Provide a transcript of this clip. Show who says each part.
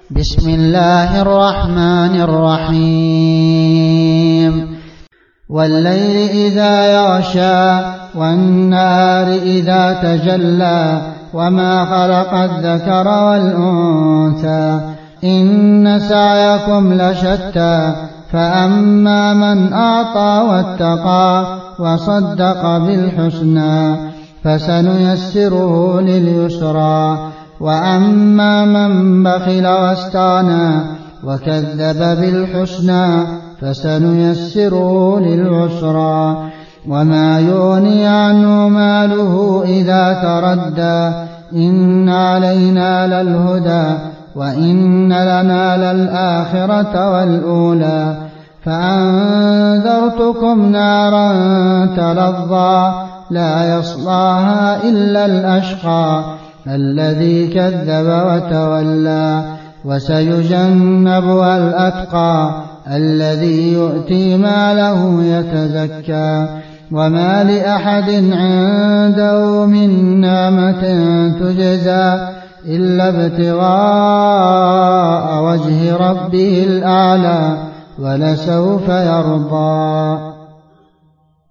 Speaker 1: بسم الله الرحمن الرحيم والليل إذا يغشى والنهار إذا تجلى وما خلق الذكر والأنثى إن سعيكم لشتى فأما من أعطى واتقى وصدق بالحسنى فسنيسره لليسرى وأما من بخل واستغنى وكذب بالحسنى فسنيسره للعسرى وما يغني عنه ماله إذا تردى إن علينا للهدى وإن لنا للآخرة والأولى فأنذرتكم نارا تلظى لا يصلاها إلا الأشقى الذي كذب وتولى وسيجنبها الأتقى الذي يؤتي ماله يتزكى وما لأحد عنده من نعمة تجزى إلا ابتغاء وجه ربه الأعلى ولسوف يرضى.